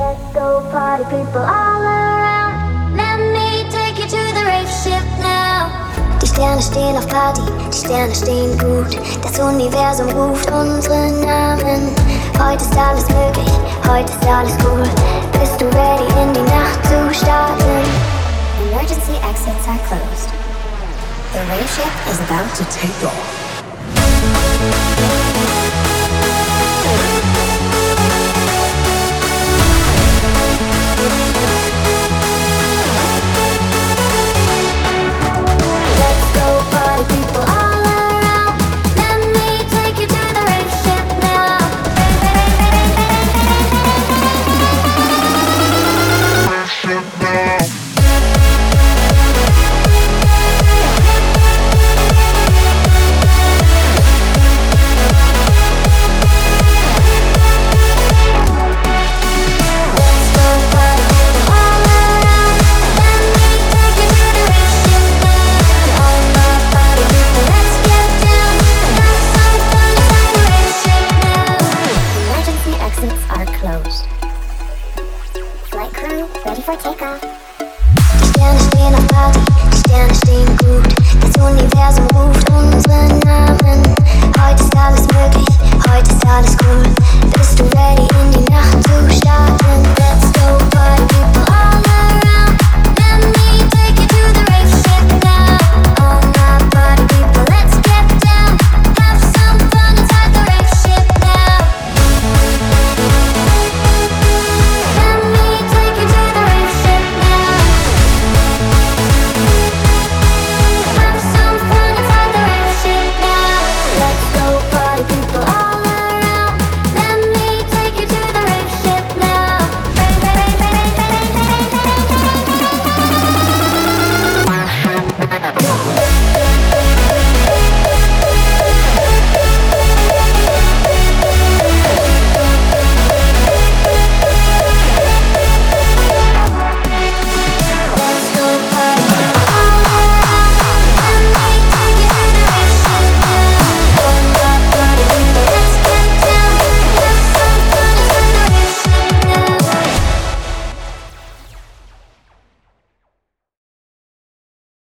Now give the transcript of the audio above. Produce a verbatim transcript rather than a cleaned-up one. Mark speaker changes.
Speaker 1: Let's go party people all around. Let me take you to the rave ship now. Die Sterne stehen auf Party, die Sterne stehen gut. Das Universum ruft unsere Namen. Heute ist alles möglich, heute ist alles cool. Bist du ready, in die Nacht zu starten? Emergency exits are closed. The rave ship is about to take off. Let's go party people all around. Let me take you to the rave ship now. Rave ship now. For takeoff. Die Sterne stehen auf Party, die Sterne stehen gut. Das Universum ruft unsere Namen. Heute ist alles möglich, heute ist alles cool. Bist du ready, in die Nacht zu